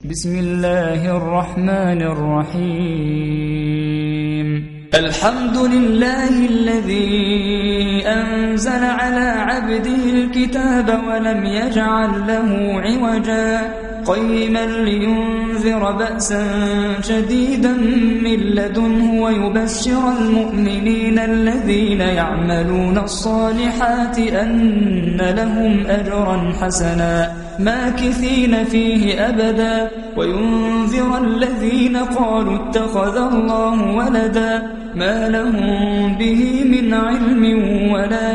بسم الله الرحمن الرحيم الحمد لله الذي أنزل على عبده الكتاب ولم يجعل له عوجا قيما لينذر بأسا شديدا من لدنه ويبشر المؤمنين الذين يعملون الصالحات أن لهم أجرا حسنا ماكثين فيه أبدا وينذر الذين قالوا اتخذ الله ولدا ما لهم به من علم ولا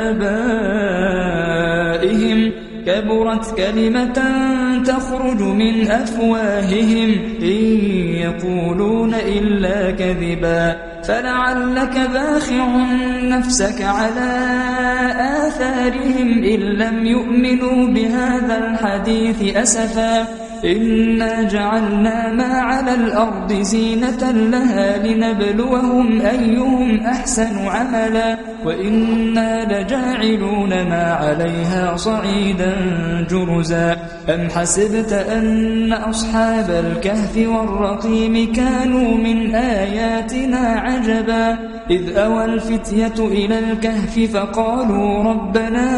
لآبائهم كبرت كلمة تخرج من أفواههم إن يقولون إلا كذبا فلعلك باخع نفسك على آثارهم إن لم يؤمنوا بهذا الحديث أسفا إنا جعلنا ما على الأرض زينة لها لنبلوهم أيهم أحسن عملا وإنا لجاعلون ما عليها صعيدا جرزا أم حسبت أن أصحاب الكهف والرقيم كانوا من آياتنا عجبا إذ أوى الفتية إلى الكهف فقالوا ربنا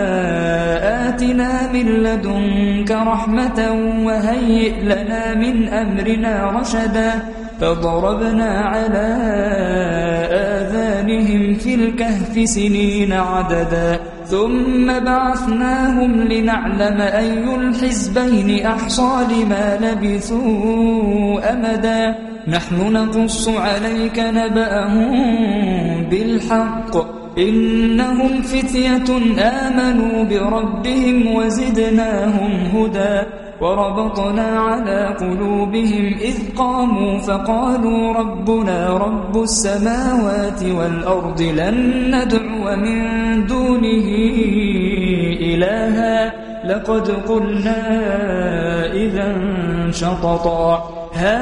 آتنا من لدنك رحمة وهيئ لنا من أمرنا رشدا فضربنا على آذانهم في الكهف سنين عددا ثم بعثناهم لنعلم أي الحزبين أحصى لما لبثوا أمدا نحن نقص عليك نبأهم بالحق إنهم فتية آمنوا بربهم وزدناهم هدى وربطنا على قلوبهم إذ قاموا فقالوا ربنا رب السماوات والأرض لن ندعو من دونه إلها لقد قلنا إذا شططا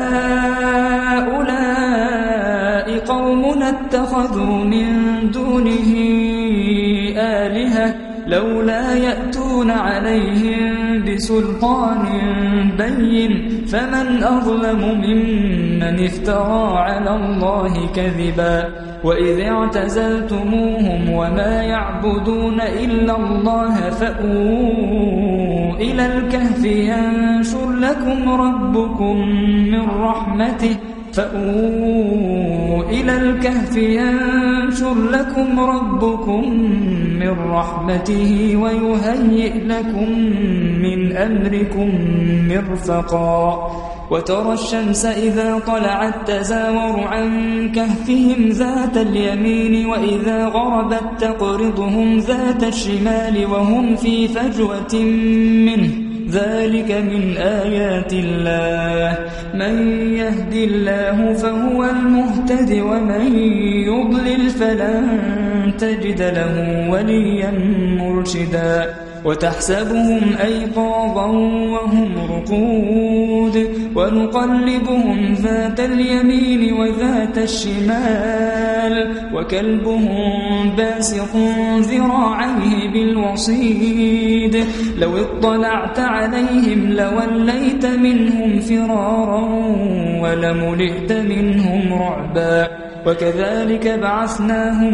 هؤلاء قومنا اتخذوا من دونه آلهة لولا يأتون عليهم بسلطان بين فمن أظلم ممن افترى على الله كذبا وإذ اعتزلتموهم وما يعبدون إلا الله فأووا إلى الكهف ينشر لكم ربكم من رحمته فأووا إلى الكهف ينشر لكم ربكم من رحمته ويهيئ لكم من أمركم مرفقا وترى الشمس إذا طلعت تزاور عن كهفهم ذات اليمين وإذا غربت تقرضهم ذات الشمال وهم في فجوة منه ذلك من آيات الله من يهد الله فهو المهتد ومن يضلل فلن تجد له وليا مرشدا وتحسبهم أيقاظا وهم رقود ونقلبهم ذات اليمين وذات الشمال وكلبهم باسط ذراعيه بالوصيد لو اطلعت عليهم لوليت منهم فرارا ولملئت منهم رعبا وكذلك بعثناهم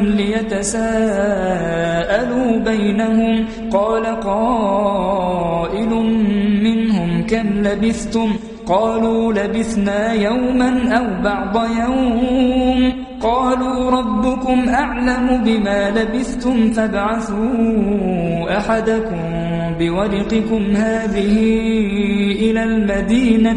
ليتساءلوا بينهم قال قائل منهم كم لبثتم قالوا لبثنا يوما أو بعض يوم قالوا ربكم أعلم بما لبثتم فابعثوا أحدكم بورقكم هذه إلى المدينة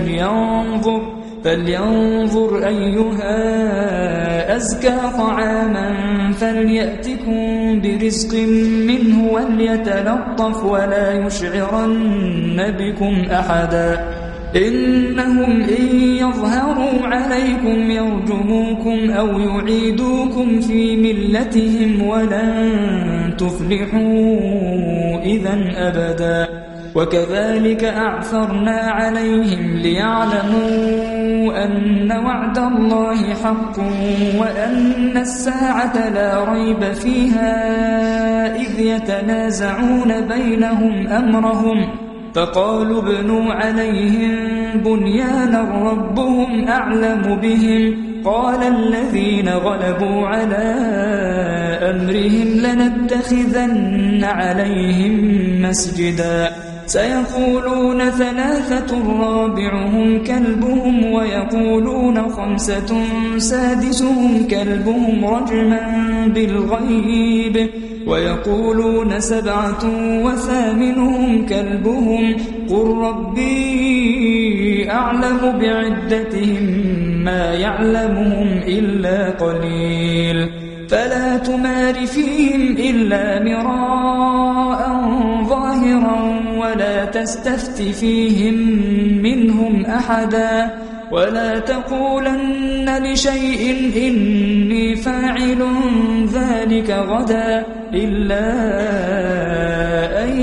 فلينظر أيها أزكى طعاما فليأتكم برزق منه وليتلطف ولا يشعرن بكم أحدا إنهم إن يظهروا عليكم يرجموكم أو يعيدوكم في ملتهم ولن تفلحوا إذا أبدا وكذلك أعثرنا عليهم ليعلموا أن وعد الله حق وأن الساعة لا ريب فيها إذ يتنازعون بينهم أمرهم فقالوا ابنوا عليهم بنيانا ربهم أعلم بهم قال الذين غلبوا على أمرهم لنتخذن عليهم مسجدا سيقولون 3 رابعهم كلبهم ويقولون 5 سادسهم كلبهم رجما بالغيب ويقولون 7 وثامنهم كلبهم قل ربي أعلم بعدتهم ما يعلمهم إلا قليل فلا تمار فيهم إلا مراء ظاهرا ولا تستفت فيهم منهم أحدا ولا تقولن لشيء إني فاعل ذلك غدا إلا أن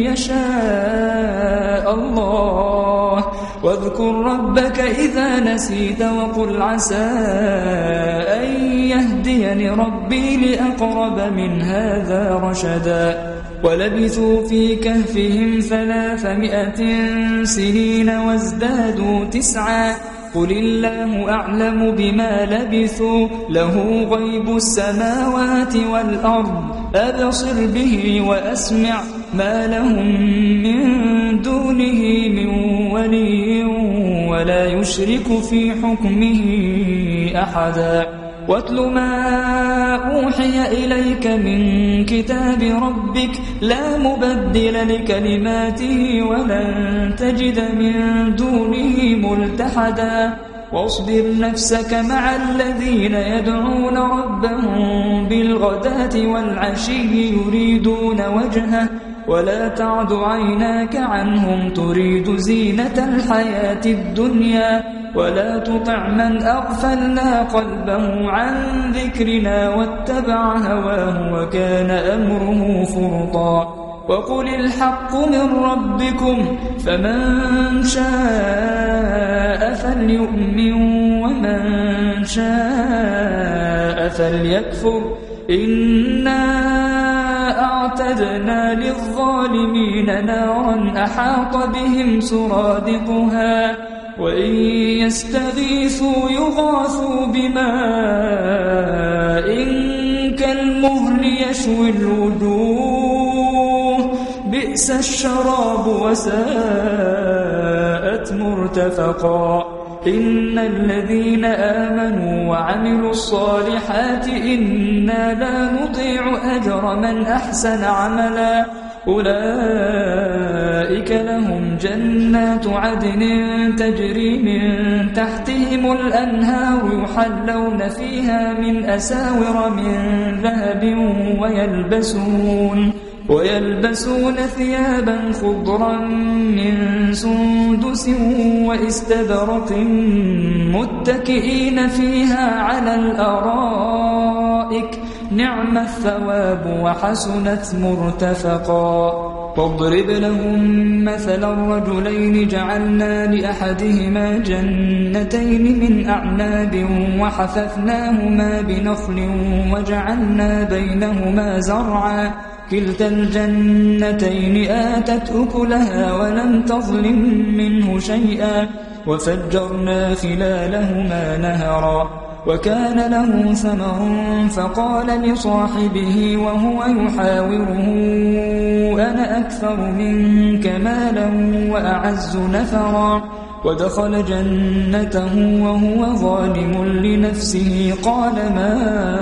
يشاء الله واذكر ربك إذا نسيت وقل عسى أن يهديني ربي لأقرب من هذا رشدا ولبثوا في كهفهم 300 سنين وازدادوا 9 قل الله أعلم بما لبثوا له غيب السماوات والأرض أبصر به وأسمع ما لهم من دونه من ولي ولا يشرك في حكمه أحدا واتل ما أوحي إليك من كتاب ربك لا مبدل لكلماته ولن تجد من دونه ملتحدا واصبر نفسك مع الذين يدعون ربهم بالغداة والعشي يريدون وجهه ولا تعد عيناك عنهم تريد زينة الحياة الدنيا ولا تطع من أغفلنا قلبه عن ذكرنا واتبع هواه وكان أمره فرطا وقل الحق من ربكم فمن شاء فليؤمن ومن شاء فليكفر إنا أعتدنا للظالمين نارا أحاط بهم سرادقها وإن يستغيثوا يغاثوا بماء كالمهل يشوي الوجوه بئس الشراب وساءت مرتفقا إن الذين آمنوا وعملوا الصالحات إنا لا نضيع أجر من أحسن عملا أولئك لهم جنات عدن تجري من تحتهم الأنهار يحلون فيها من أساور من ذهب ويلبسون ثيابا خضرا من سندس واستبرق متكئين فيها على الأرائك نعم الثواب وحسنت مرتفقا واضرب لهم مثلا الرجلين جعلنا لأحدهما جنتين من أعناب وحففناهما بنخل وجعلنا بينهما زرعا كلتا الجنتين آتت أكلها ولم تظلم منه شيئا وفجرنا خلالهما نهرا وكان له ثمر فقال لصاحبه وهو يحاوره أنا أكثر منك مالا وأعز نفرا ودخل جنته وهو ظالم لنفسه قال ما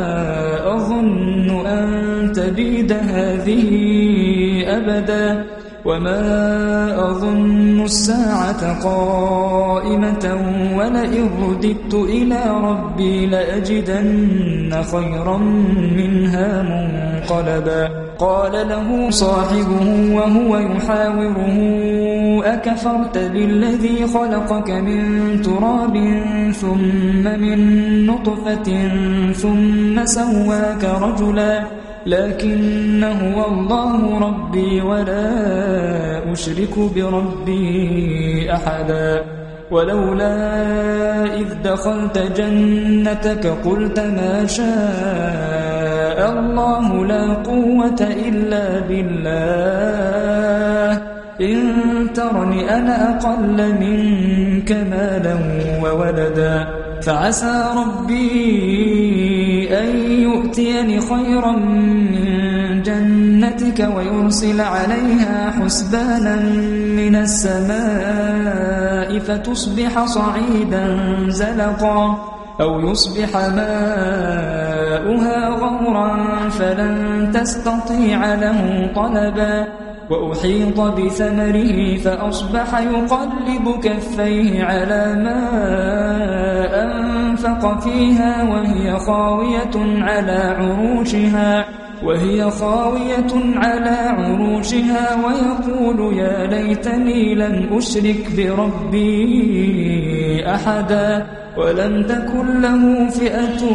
أظن أن تبيد هذه أبدا وما أظن الساعة قائمة ولئن رددت إلى ربي لأجدن خيرا منها منقلبا قال له صاحبه وهو يحاوره أكفرت بالذي خلقك من تراب ثم من نطفة ثم سواك رجلا لكن هو الله ربي ولا أشرك بربي أحدا ولولا إذ دخلت جنتك قلت ما شاء الله لا قوة إلا بالله إن ترني أنا أقل منك مالا وولدا فعسى ربي أن يؤتيني خيرا من جنتك ويرسل عليها حسبانا من السماء فتصبح صعيدا زلقا أو يصبح ماؤها غورا فلن تستطيع له طلبا وأحيط بثمره فأصبح يقلب كفيه على ما أنفق فيها وهي خاوية على عروشها ويقول يا ليتني لم أشرك بربي أحدا ولم تكن له فئة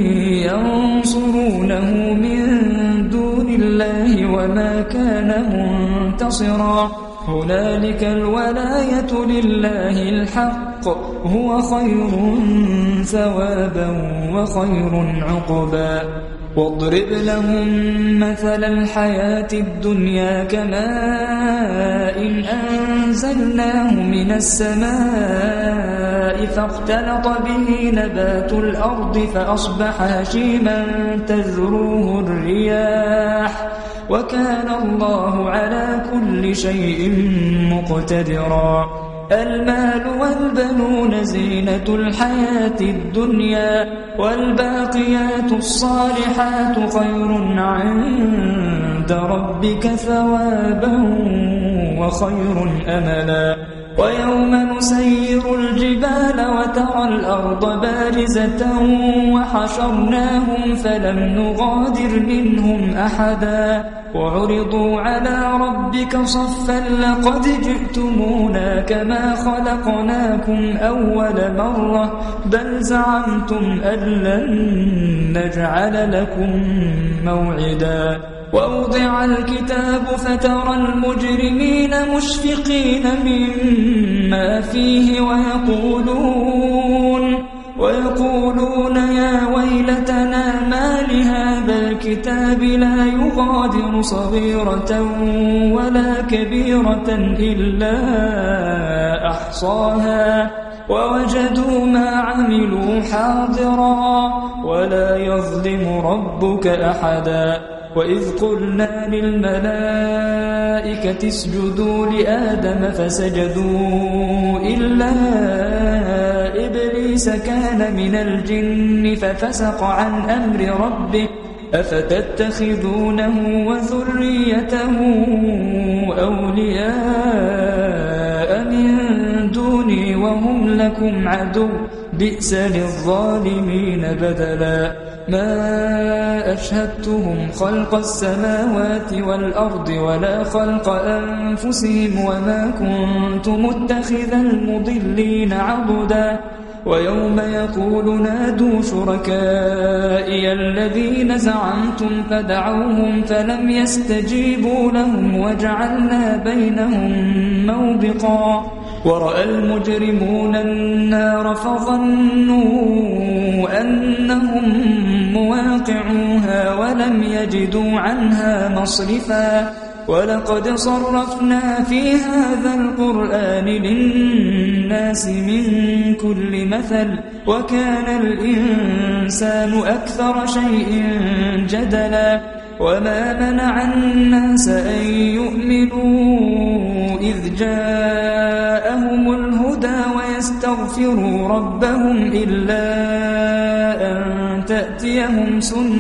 ينصرونه من دون الله وما كان منتصرا هنالك الولاية لله الحق هو خير ثوابا وخير عقبا واضرب لهم مثل الحياة الدنيا كماء أنزلناه من السماء فاختلط به نبات الأرض فأصبح هشيما تذروه الرياح وكان الله على كل شيء مقتدرا المال والبنون زينة الحياة الدنيا والباقيات الصالحات خير عند ربك ثوابا وخير أملا ويوم نسير الجبال وترى الأرض بارزة وحشرناهم فلم نغادر منهم أحدا وعرضوا على ربك صفا لقد جئتمونا كما خلقناكم أول مرة بل زعمتم أن لن نجعل لكم موعدا ووضع الكتاب فترى المجرمين مشفقين مما فيه ويقولون يا ويلتنا ما لهذا الكتاب لا يغادر صغيرة ولا كبيرة إلا أحصاها ووجدوا ما عملوا حاضرا ولا يظلم ربك أحدا وإذ قلنا للملائكة اسجدوا لآدم فسجدوا إلا إبليس كان من الجن ففسق عن أمر ربه أفتتخذونه وذريته أولياء من دوني وهم لكم عدو بئس للظالمين بدلا ما أشهدتهم خلق السماوات والأرض ولا خلق أنفسهم وما كنت متخذ المضلين عضدا ويوم يقول نادوا شركائي الذين زعمتم فدعوهم فلم يستجيبوا لهم وجعلنا بينهم موبقا ورأى المجرمون النار فظنوا أنهم مواقعوها ولم يجدوا عنها مصرفا ولقد صرفنا في هذا القرآن للناس من كل مثل وكان الإنسان أكثر شيء جدلا وما منع الناس أن يؤمنوا إذ جاءهم الهدى ويستغفروا ربهم إلا أن تأتيهم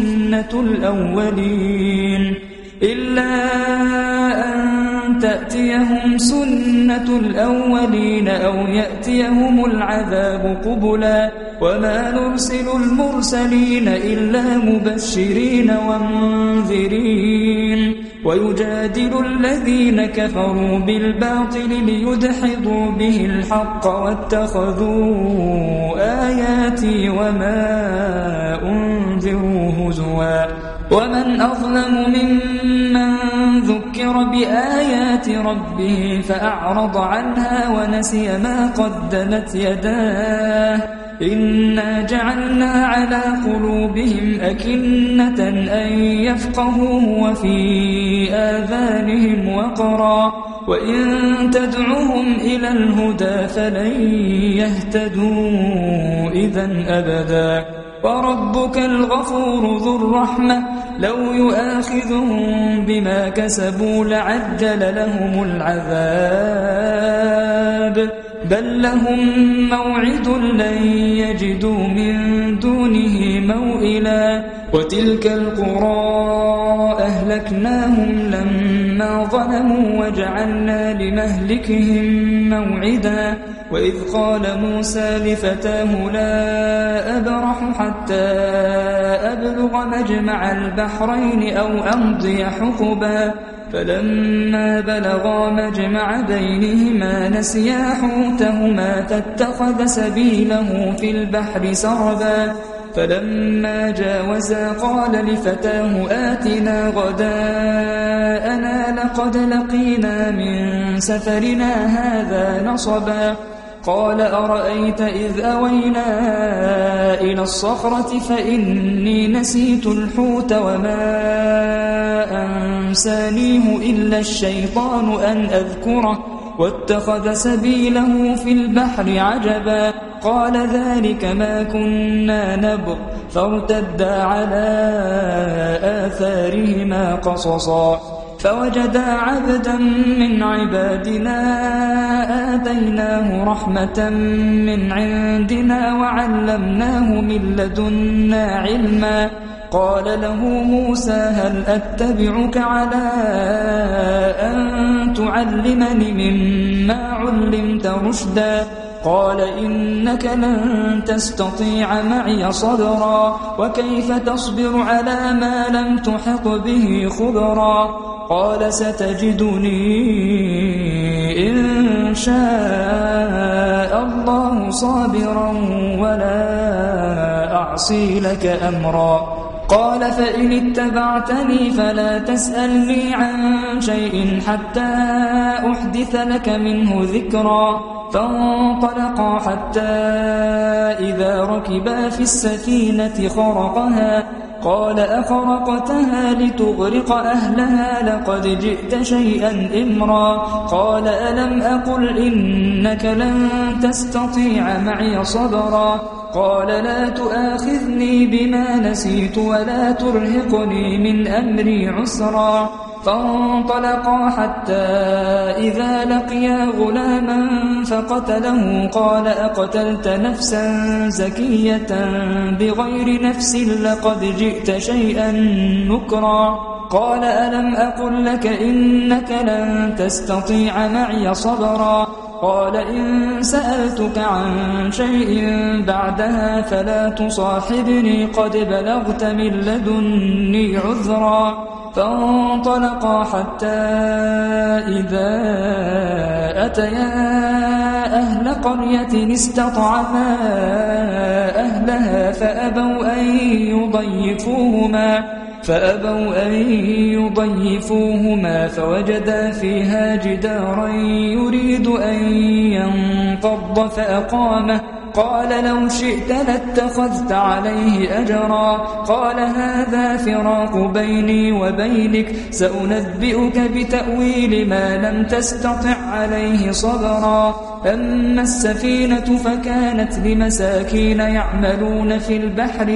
سنة الأولين أو يأتيهم العذاب قبلا وما نرسل المرسلين إلا مبشرين ومنذرين ويجادل الذين كفروا بالباطل ليدحضوا به الحق واتخذوا آياتي وما أنذروا هزوا ومن أظلم ممن ذكر بآيات ربه فأعرض عنها ونسي ما قدمت يداه إنا جعلنا على قلوبهم أكنة أن يفقهوه وفي آذانهم وقرا وإن تدعهم إلى الهدى فلن يهتدوا إذا أبدا وربك الغفور ذو الرحمة لو يؤاخذهم بما كسبوا لعجل لهم العذاب بل لهم موعد لن يجدوا من دونه موئلا وتلك القرى أهلكناهم لما ظلموا وجعلنا لمهلكهم موعدا وإذ قال موسى لفتاه لا أبرح حتى أبلغ مجمع البحرين أو أمضي حقبا فلما بلغا مجمع بينهما نسيا حوتهما فاتخذ سبيله في البحر سربا فلما جاوزا قال لفتاه آتنا غداءنا لقد لقينا من سفرنا هذا نصبا قال أرأيت إذ أوينا إلى الصخرة فإني نسيت الحوت وما أنسانيه إلا الشيطان أن أذكره واتخذ سبيله في البحر عجبا قال ذلك ما كنا نبغ فارتدا على آثارهما قصصا فوجدا عبدا من عبادنا آتيناه رحمة من عندنا وعلمناه من لدنا علما قال له موسى هل أتبعك على أن تعلمني مما علمت رشدا قال إنك لن تستطيع معي صبرا وكيف تصبر على ما لم تحط به خبرا قال ستجدني إن شاء الله صابرا ولا أعصي لك أمرا قال فإن اتبعتني فلا تسألني عن شيء حتى أحدث لك منه ذكرا فانطلقا حتى إذا ركبا في السفينة خرقها قال أخرقتها لتغرق أهلها لقد جئت شيئا إمرا قال ألم أقل إنك لن تستطيع معي صبرا قال لا تؤاخذني بما نسيت ولا ترهقني من أمري عسرا فانطلقا حتى إذا لقيا غلاما فقتله قال أقتلت نفسا زكية بغير نفس لقد جئت شيئا نكرا قال ألم أقل لك إنك لن تستطيع معي صبرا قال إن سألتك عن شيء بعدها فلا تصاحبني قد بلغت من لدني عذرا فانطلقا حتى إذا أتيا أهل قرية استطعما أهلها فأبوا أن يضيفوهما فوجدا فيها جدارا يريد أن ينقض فأقامه قال لو شئت لاتخذت عليه أجرا قال هذا فراق بيني وبينك سأنبئك بتأويل ما لم تستطع عليه صبرا أما السفينة فكانت لمساكين يعملون في البحر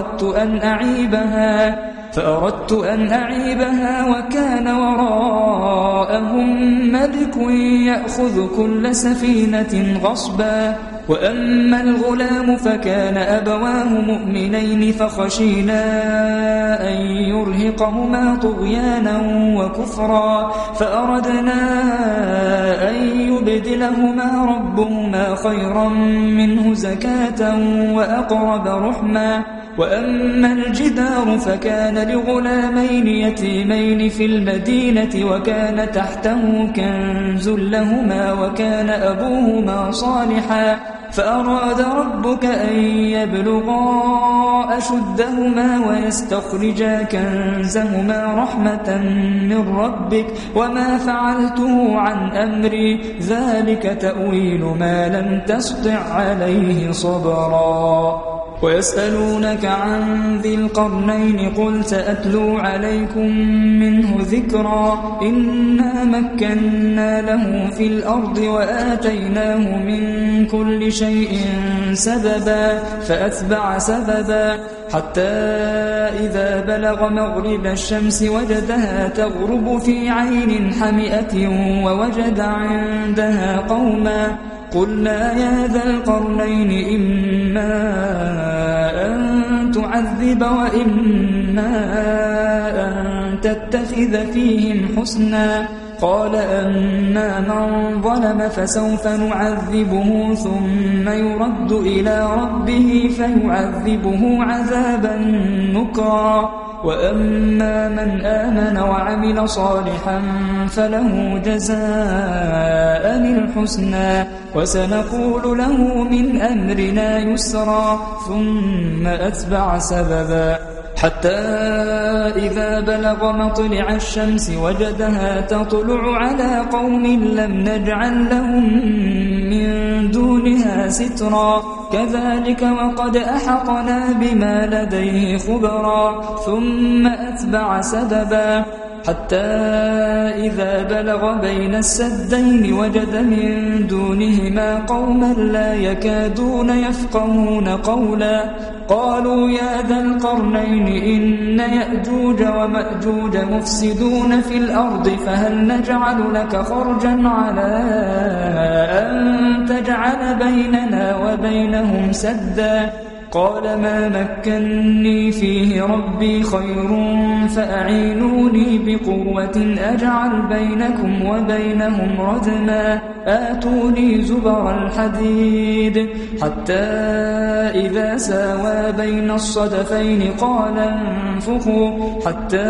فأردت أن أعيبها وكان وراءهم ملك يأخذ كل سفينة غصبا وأما الغلام فكان أبواه مؤمنين فخشينا أن يرهقهما طغيانا وكفرا فأردنا أن يبدلهما ربهما خيرا منه زكاة وأقرب رحما وأما الجدار فكان لغلامين يتيمين في المدينة وكان تحته كنز لهما وكان أبوهما صالحا فأراد ربك أن يبلغا أشدهما ويستخرجا كنزهما رحمة من ربك وما فعلته عن أمري ذلك تأويل ما لم تسطع عليه صبرا ويسألونك عن ذي القرنين قل سأتلو عليكم منه ذكرا إنا مكنا له في الأرض وآتيناه من كل شيء سببا فأتبع سببا حتى إذا بلغ مغرب الشمس وجدها تغرب في عين حمئة ووجد عندها قوما قلنا يا ذا القرنين إما أن تعذب وإما أن تتخذ فيهم حسنا قال أما من ظلم فسوف نعذبه ثم يرد إلى ربه فيعذبه عذابا نكرا وأما من آمن وعمل صالحا فله جزاء الحسنى وسنقول له من أمرنا يسرا ثم أتبع سببا حتى إذا بلغ مطلع الشمس وجدها تطلع على قوم لم نجعل لهم من دونها سترا كذلك وقد أحطنا بما لديه خبرا ثم أتبع سببا حتى إذا بلغ بين السدين وجد من دونهما قوما لا يكادون يفقهون قولا قالوا يا ذا القرنين إن يأجوج ومأجوج مفسدون في الأرض فهل نجعل لك خرجا على أن تجعل بيننا وبينهم سدا قال ما مكني فيه ربي خير فأعينوني بقوة أجعل بينكم وبينهم ردما آتوني زبر الحديد حتى إذا ساوى بين الصدفين قال انفخوا حتى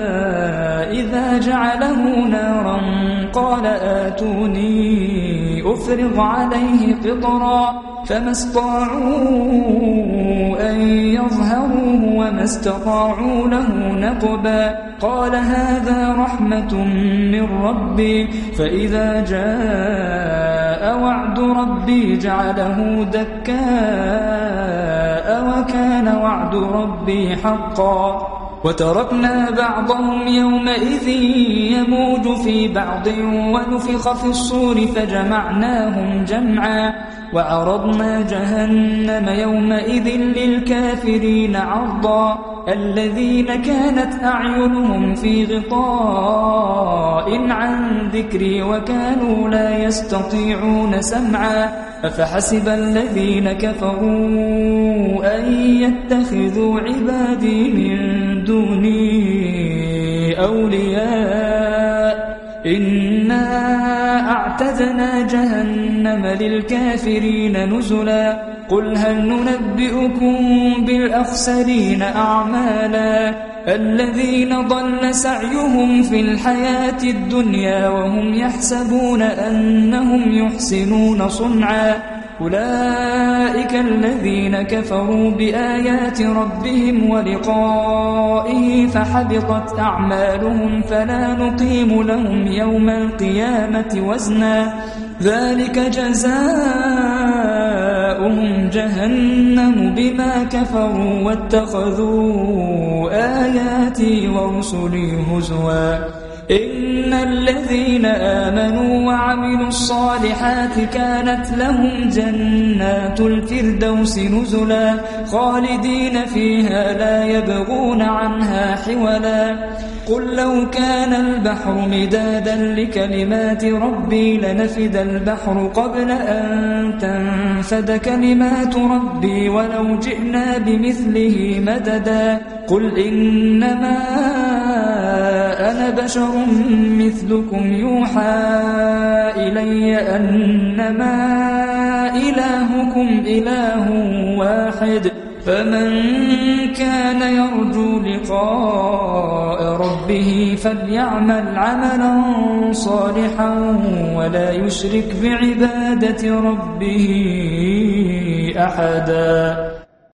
إذا جعله نارا قال آتوني أفرغ عليه قطرا فما استطاعوا أن يظهروه وما استطاعوا له نقبا قال هذا رحمة من ربي فإذا جاء وعد ربي جعله دكاء وكان وعد ربي حقا وتركنا بعضهم يومئذ يموج في بعض ونفخ في الصور فجمعناهم جمعا وعرضنا جهنم يومئذ للكافرين عرضا الذين كانت أعينهم في غطاء عن ذكري وكانوا لا يستطيعون سمعا أفحسب الذين كفروا أن يتخذوا عبادي من دوني أولياء إنا أعتدنا جهنم للكافرين نزلا قل هل ننبئكم بالأخسرين أعمالا الذين ضل سعيهم في الحياة الدنيا وهم يحسبون أنهم يحسنون صنعا أولئك الذين كفروا بآيات ربهم ولقائه فحبطت أعمالهم فلا نقيم لهم يوم القيامة وزنا ذلك جزاؤهم جهنم بما كفروا واتخذوا آياتي ورسلي هزوا إن الذين آمنوا وعملوا الصالحات كانت لهم جنات الفردوس نزلا خالدين فيها لا يبغون عنها حولا قل لو كان البحر مدادا لكلمات ربي لنفد البحر قبل أن تنفد كلمات ربي ولو جئنا بمثله مددا قل إنما أنا بشر مثلكم يوحى إلي أنما إلهكم إله واحد فمن كان يرجو لقاء ربه فليعمل عملا صالحا ولا يشرك بعبادة ربه أحدا.